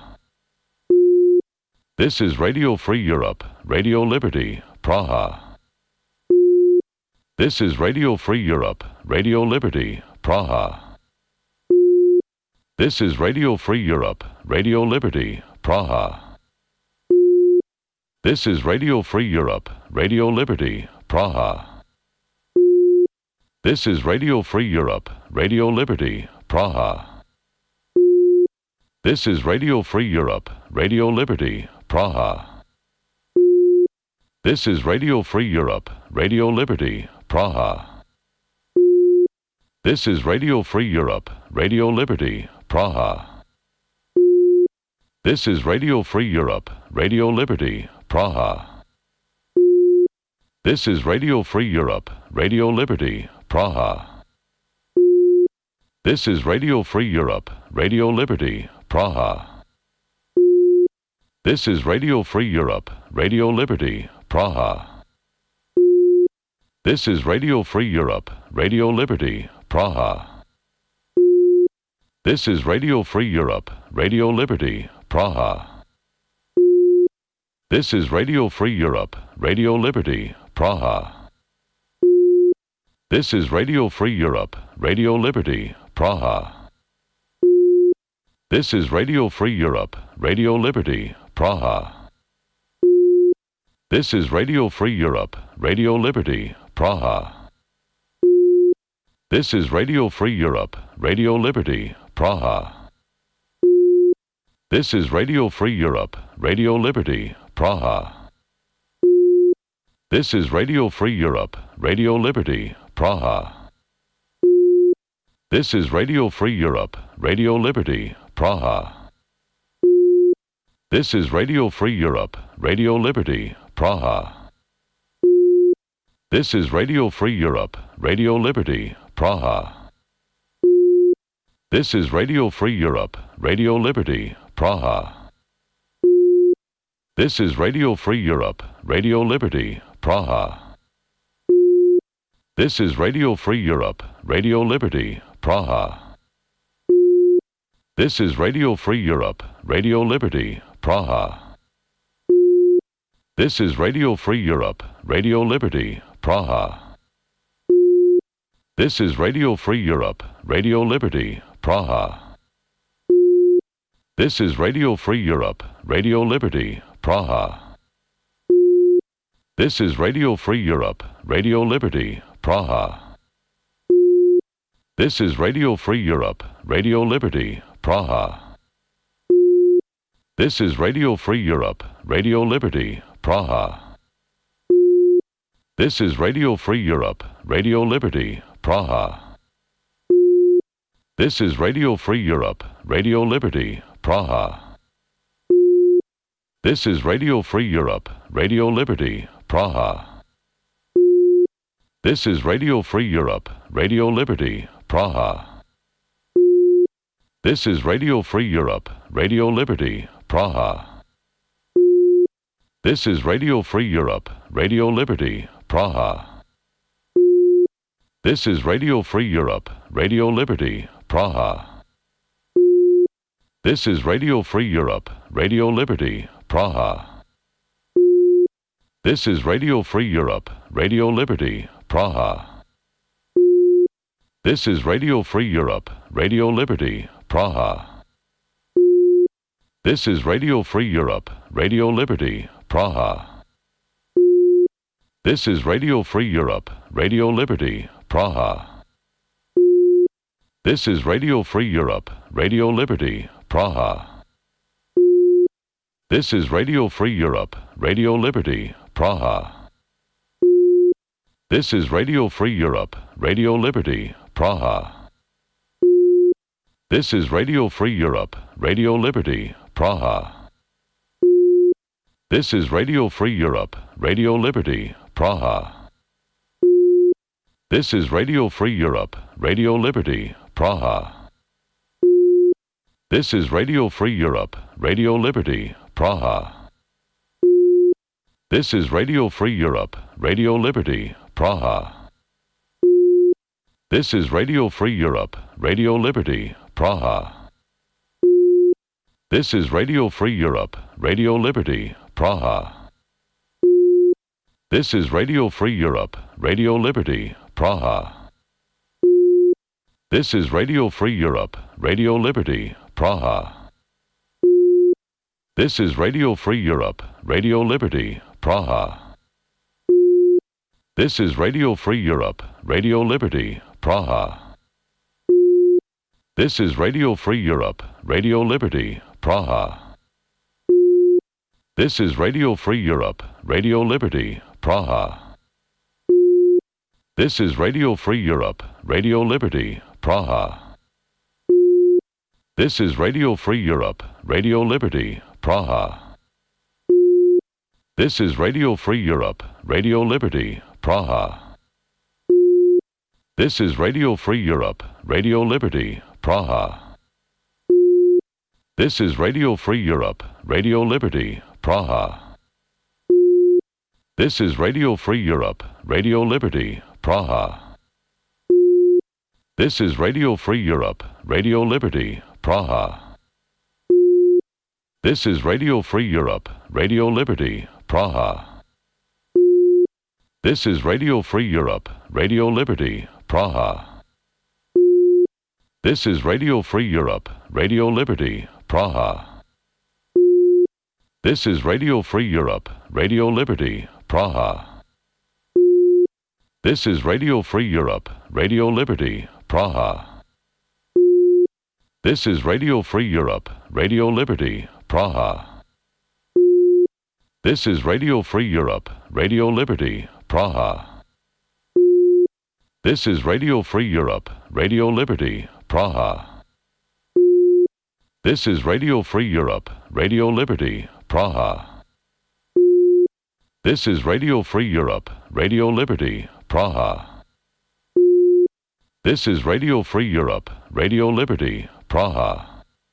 This is Radio Free Europe, Radio Liberty, Praha. This is Radio Free Europe, Radio Liberty, Praha. This is Radio Free Europe, Radio Liberty, Praha. This is Radio Free Europe, Radio Liberty, Praha. This is Radio Free Europe, Radio Liberty, Praha. This is Radio Free Europe, Radio Liberty, Praha. This is Radio Free Europe, Radio Liberty, Praha. This is Radio Free Europe, Radio Liberty, Praha. This is Radio Free Europe, Radio Liberty, Praha. This is Radio Free Europe, Radio Liberty, Praha. This is Radio Free Europe, Radio Liberty, Praha. This is Radio Free Europe, Radio Liberty, Praha. This is Radio Free Europe, Radio Liberty, Praha. This is Radio Free Europe, Radio Liberty, Praha. This is Radio Free Europe, Radio Liberty, Praha. This is Radio Free Europe, Radio Liberty, Praha. This is Radio Free Europe, Radio Liberty, Praha. This is Radio Free Europe, Radio Liberty, Praha. This is Radio Free Europe, Radio Liberty, Praha. This is Radio Free Europe, Radio Liberty, Praha. This is Radio Free Europe, Radio Liberty, Praha. This is Radio Free Europe, Radio Liberty, Praha. This is Radio Free Europe, Radio Liberty, Praha. This is Radio Free Europe, Radio Liberty, Praha. This is Radio Free Europe, Radio Liberty, Praha. This is Radio Free Europe, Radio Liberty, Praha. This is Radio Free Europe, Radio Liberty, Praha. This is Radio Free Europe, Radio Liberty, Praha. This is Radio Free Europe, Radio Liberty, Praha. This is Radio Free Europe, Radio Liberty, Praha. This is Radio Free Europe, Radio Liberty, Praha. This is Radio Free Europe, Radio Liberty, Praha. This is Radio Free Europe, Radio Liberty, Praha. This is Radio Free Europe, Radio Liberty, Praha. This is Radio Free Europe, Radio Liberty, Praha. This is Radio Free Europe, Radio Liberty, Praha. This is Radio Free Europe, Radio Liberty, Praha. This is Radio Free Europe, Radio Liberty, Praha. This is Radio Free Europe, Radio Liberty, Praha. This is Radio Free Europe, Radio Liberty, Praha. This is Radio Free Europe, Radio Liberty, Praha. This is Radio Free Europe, Radio Liberty, Praha. This is Radio Free Europe, Radio Liberty, Praha. This is Radio Free Europe, Radio Liberty, Praha. This is Radio Free Europe, Radio Liberty, Praha. This is Radio Free Europe, Radio Liberty, Praha. This is Radio Free Europe, Radio Liberty, Praha. This is Radio Free Europe, Radio Liberty, Praha. This is Radio Free Europe, Radio Liberty, Praha. This is Radio Free Europe, Radio Liberty, Praha. This is Radio Free Europe, Radio Liberty, Praha. This is Radio Free Europe, Radio Liberty, Praha. This is Radio Free Europe, Radio Liberty, Praha. This is Radio Free Europe, Radio Liberty, Praha. This is Radio Free Europe, Radio Liberty, Praha. This is Radio Free Europe, Radio Liberty, Praha. This is Radio Free Europe, Radio Liberty, Praha. This is Radio Free Europe, Radio Liberty, Praha. This is Radio Free Europe, Radio Liberty, Praha. This is Radio Free Europe, Radio Liberty, Praha. This is Radio Free Europe, Radio Liberty, Praha. This is Radio Free Europe, Radio Liberty, Praha. This is Radio Free Europe, Radio Liberty, Praha. This is Radio Free Europe, Radio Liberty, Praha. This is Radio Free Europe, Radio Liberty, Praha. This is Radio Free Europe, Radio Liberty, Praha. This is Radio Free Europe, Radio Liberty, Praha. This is Radio Free Europe, Radio Liberty, Praha. This is Radio Free Europe, Radio Liberty, Praha. This is Radio Free Europe, Radio Liberty, Praha. This is Radio Free Europe, Radio Liberty, Praha. This is Radio Free Europe, Radio Liberty, Praha. This is Radio Free Europe, Radio Liberty, Praha. This is Radio Free Europe, Radio Liberty, Praha. This is Radio Free Europe, Radio Liberty, Praha. This is Radio Free Europe, Radio Liberty, Praha. This is Radio Free Europe, Radio Liberty, Praha. This is Radio Free Europe, Radio Liberty, Praha. This is Radio Free Europe, Radio Liberty, Praha. This is Radio Free Europe, Radio Liberty, Praha.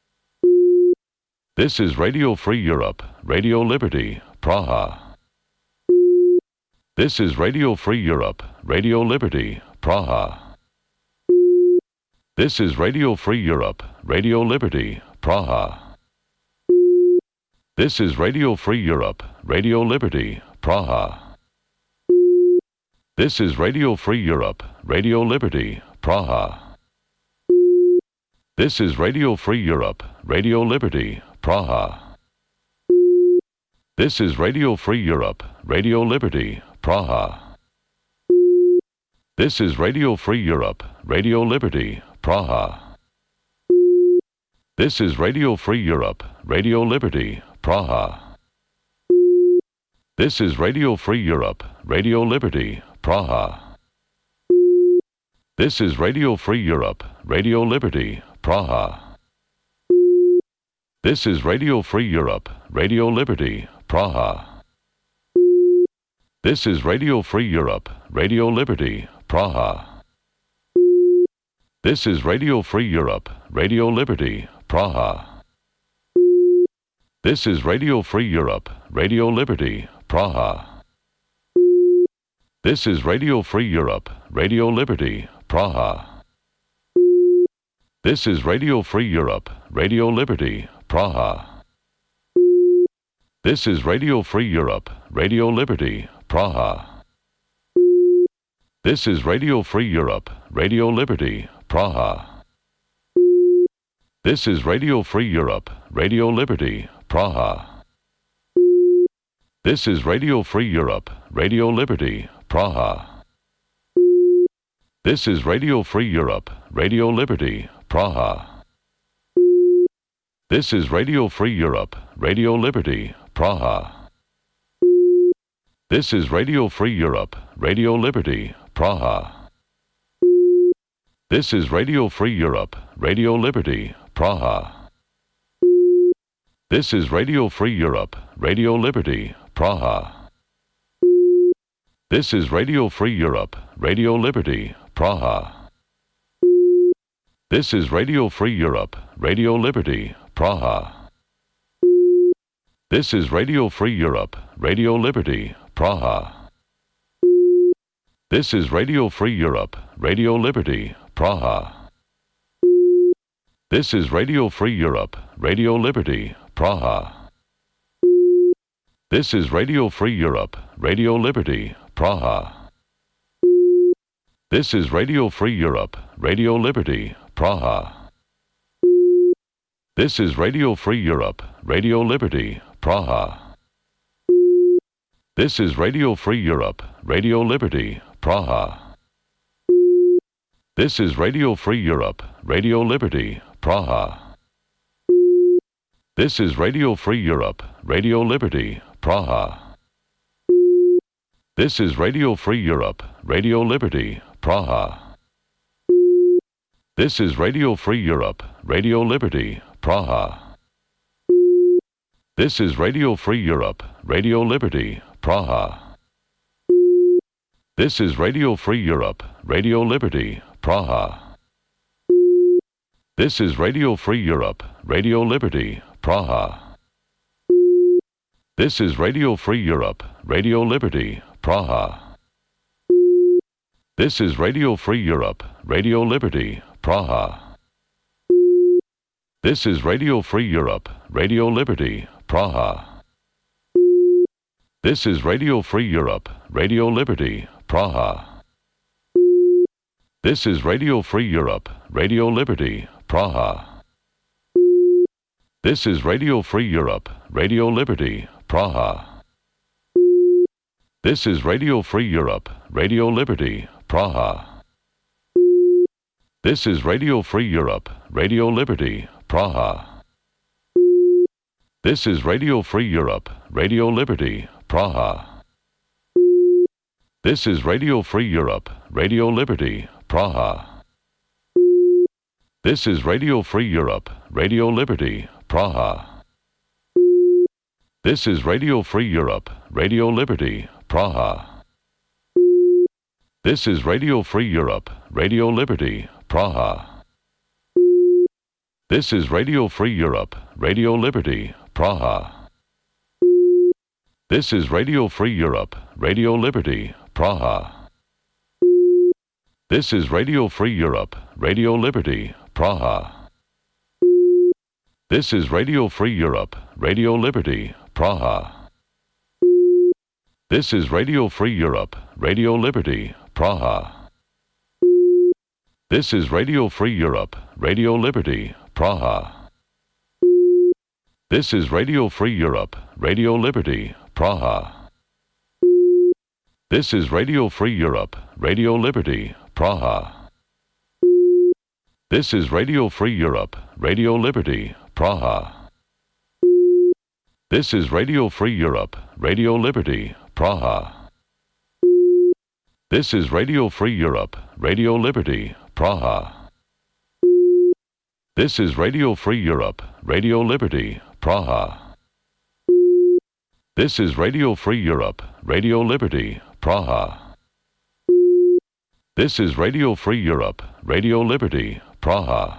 This is Radio Free Europe, Radio Liberty, Praha. This is Radio Free Europe, Radio Liberty, Praha. This is Radio Free Europe, Radio Liberty, Praha. This is Radio Free Europe, Radio Liberty, Praha. This is Radio Free Europe, Radio Liberty, Praha. This is Radio Free Europe, Radio Liberty, Praha. This is Radio Free Europe, Radio Liberty, Praha. This is Radio Free Europe, Radio Liberty, Praha. This is Radio Free Europe, Radio Liberty, Praha. This is Radio Free Europe, Radio Liberty, Praha. This is Radio Free Europe, Radio Liberty, Praha. This is Radio Free Europe, Radio Liberty, Praha. This is Radio Free Europe, Radio Liberty, Praha. This is Radio Free Europe, Radio Liberty, Praha. This is Radio Free Europe, Radio Liberty, Praha. This is Radio Free Europe, Radio Liberty, Praha. This is Radio Free Europe, Radio Liberty, Praha. This is Radio Free Europe, Radio Liberty, Praha. This is Radio Free Europe, Radio Liberty, Praha. This is Radio Free Europe, Radio Liberty, Praha. This is Radio Free Europe, Radio Liberty, Praha. This is Radio Free Europe, Radio Liberty, Praha. This is Radio Free Europe, Radio Liberty, Praha. This is Radio Free Europe, Radio Liberty, Praha. This is Radio Free Europe, Radio Liberty, Praha. This is Radio Free Europe, Radio Liberty, Praha. This is Radio Free Europe, Radio Liberty, Praha. This is Radio Free Europe, Radio Liberty, Praha. This is Radio Free Europe, Radio Liberty, Praha. This is Radio Free Europe, Radio Liberty, Praha. This is Radio Free Europe, Radio Liberty, Praha. This is Radio Free Europe, Radio Liberty, Praha. This is Radio Free Europe, Radio Liberty, Praha. This is Radio Free Europe, Radio Liberty, Praha. This is Radio Free Europe, Radio Liberty, Praha. This is Radio Free Europe, Radio Liberty, Praha. This is Radio Free Europe, Radio Liberty, Praha. This is Radio Free Europe, Radio Liberty, Praha. This is Radio Free Europe, Radio Liberty, Praha. This is Radio Free Europe, Radio Liberty, Praha. This is Radio Free Europe, Radio Liberty, Praha. This is Radio Free Europe, Radio Liberty, Praha. This is Radio Free Europe, Radio Liberty, Praha. This is Radio Free Europe, Radio Liberty, Praha. This is Radio Free Europe, Radio Liberty, Praha. This is Radio Free Europe, Radio Liberty, Praha. This is Radio Free Europe, Radio Liberty, Praha. This is Radio Free Europe, Radio Liberty, Praha. This is Radio Free Europe, Radio Liberty, Praha. This is Radio Free Europe, Radio Liberty, Praha. This is Radio Free Europe, Radio Liberty, Praha. This is Radio Free Europe, Radio Liberty, Praha. This is Radio Free Europe, Radio Liberty, Praha. This is Radio Free Europe, Radio Liberty, Praha. This is Radio Free Europe, Radio Liberty, Praha. This is Radio Free Europe, Radio Liberty, Praha. This is Radio Free Europe, Radio Liberty, Praha. This is Radio Free Europe, Radio Liberty, Praha. This is Radio Free Europe, Radio Liberty, Praha. This is Radio Free Europe, Radio Liberty, Praha. This is Radio Free Europe, Radio Liberty, Praha. This is Radio Free Europe, Radio Liberty, Praha. This is Radio Free Europe, Radio Liberty, Praha. This is Radio Free Europe, Radio Liberty, Praha. This is Radio Free Europe, Radio Liberty, Praha. This is Radio Free Europe, Radio Liberty, Praha. This is Radio Free Europe, Radio Liberty, Praha. This is Radio Free Europe, Radio Liberty, Praha. This is Radio Free Europe, Radio Liberty, Praha.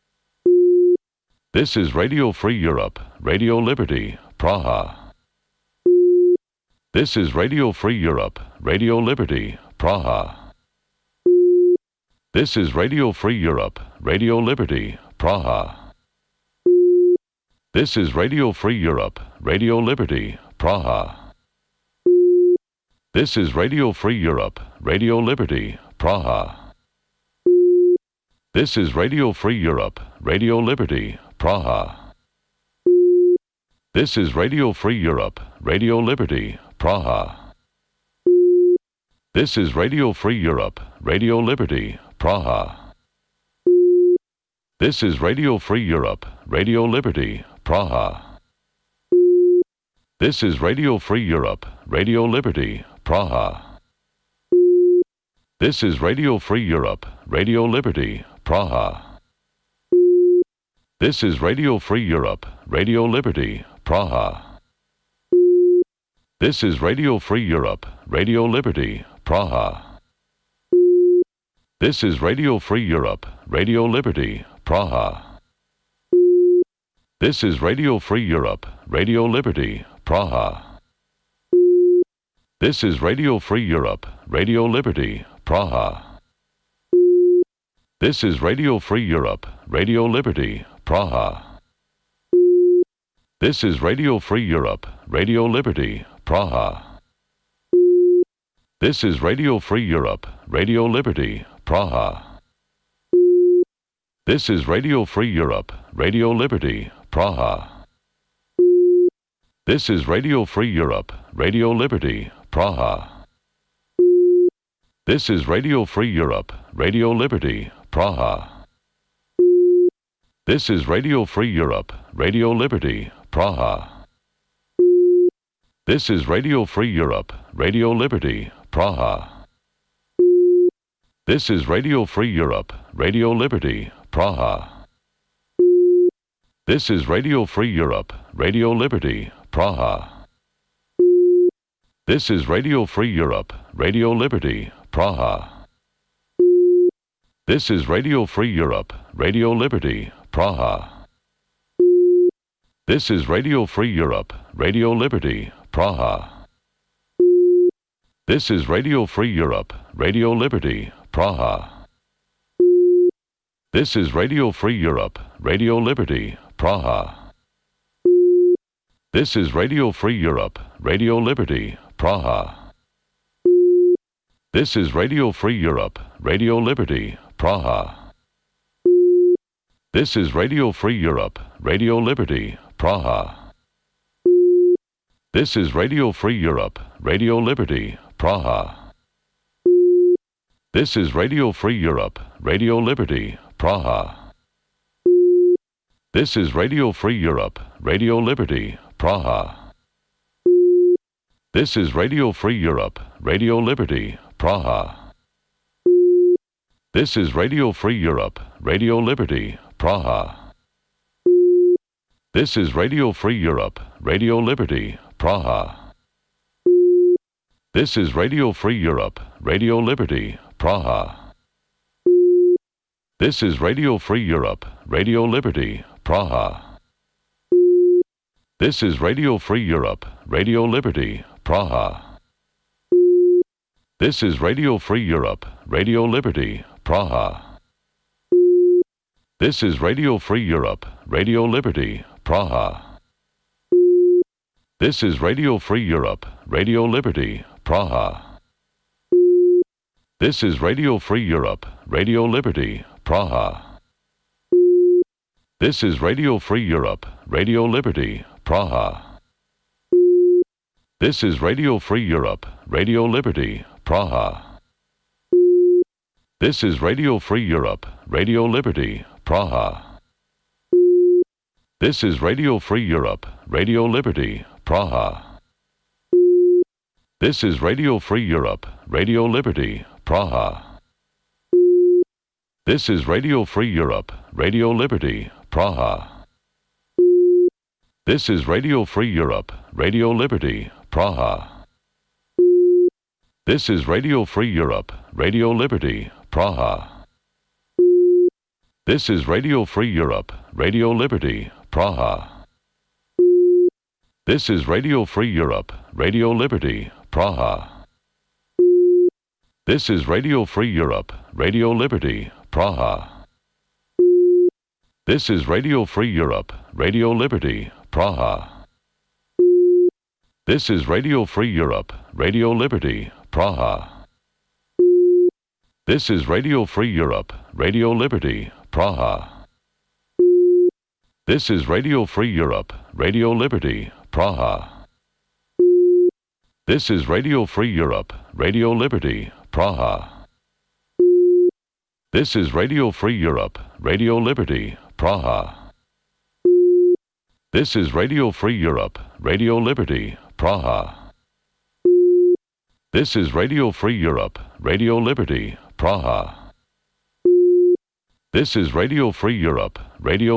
This is Radio Free Europe, Radio Liberty, Praha. This is Radio Free Europe, Radio Liberty, Praha. This is Radio Free Europe, Radio Liberty, Praha. This is Radio Free Europe, Radio Liberty, Praha. This is Radio Free Europe, Radio Liberty, Praha. This is Radio Free Europe, Radio Liberty, Praha. This is Radio Free Europe, Radio Liberty, Praha. This is Radio Free Europe, Radio Liberty, Praha. This is Radio Free Europe, Radio Liberty, Praha. This is Radio Free Europe, Radio Liberty, Praha. This is Radio Free Europe, Radio Liberty, Praha. This is Radio Free Europe, Radio Liberty, Praha. This is Radio Free Europe, Radio Liberty, Praha. This is Radio Free Europe, Radio Liberty, Praha. This is Radio Free Europe, Radio Liberty, Praha. This is Radio Free Europe, Radio Liberty, Praha. This is Radio Free Europe, Radio Liberty, Praha. This is Radio Free Europe, Radio Liberty, Praha. This is Radio Free Europe, Radio Liberty, Praha. This is Radio Free Europe, Radio Liberty, Praha. This is Radio Free Europe, Radio Liberty, Praha. This is Radio Free Europe, Radio Liberty, Praha. This is Radio Free Europe, Radio Liberty, Praha. This is Radio Free Europe, Radio Liberty, Praha. This is Radio Free Europe, Radio Liberty, Praha. This is Radio Free Europe, Radio Liberty, Praha. This is Radio Free Europe, Radio Liberty, Praha. This is Radio Free Europe, Radio Liberty, Praha. This is Radio Free Europe, Radio Liberty, Praha. This is Radio Free Europe, Radio Liberty, Praha. This is Radio Free Europe, Radio Liberty, Praha. This is Radio Free Europe, Radio Liberty, Praha. This is Radio Free Europe, Radio Liberty, Praha. This is Radio Free Europe, Radio Liberty, Praha. This is Radio Free Europe, Radio Liberty, Praha. This is Radio Free Europe, Radio Liberty, Praha. This is Radio Free Europe, Radio Liberty, Praha. This is Radio Free Europe, Radio Liberty, Praha. This is Radio Free Europe, Radio Liberty, Praha. This is Radio Free Europe, Radio Liberty, Praha. This is Radio Free Europe, Radio Liberty, Praha. This is Radio Free Europe, Radio Liberty, Praha. This is Radio Free Europe, Radio Liberty, Praha. This is Radio Free Europe, Radio Liberty, Praha. This is Radio Free Europe, Radio Liberty, Praha. This is Radio Free Europe, Radio Liberty, Praha. This is Radio Free Europe, Radio Liberty, Praha. This is Radio Free Europe, Radio Liberty, Praha. This is Radio Free Europe, Radio Liberty, Praha. This is Radio Free Europe, Radio Liberty, Praha. This is Radio Free Europe, Radio Liberty, Praha. This is Radio Free Europe, Radio Liberty, Praha. This is Radio Free Europe, Radio Liberty, Praha. This is Radio Free Europe, Radio Liberty, Praha. This is Radio Free Europe, Radio Liberty, Praha. This is Radio Free Europe, Radio Liberty, Praha. This is Radio Free Europe, Radio Liberty, Praha. This is Radio Free Europe, Radio Liberty, Praha. This is Radio Free Europe, Radio Liberty, Praha. This is Radio Free Europe, Radio Liberty, Praha. This is Radio Free Europe, Radio Liberty, Praha. This is Radio Free Europe, Radio Liberty, Praha. This is Radio Free Europe, Radio Liberty, Praha. This is Radio Free Europe, Radio Liberty, Praha. This is Radio Free Europe, Radio Liberty, Praha. This is Radio Free Europe, Radio Liberty, Praha. This is Radio Free Europe, Radio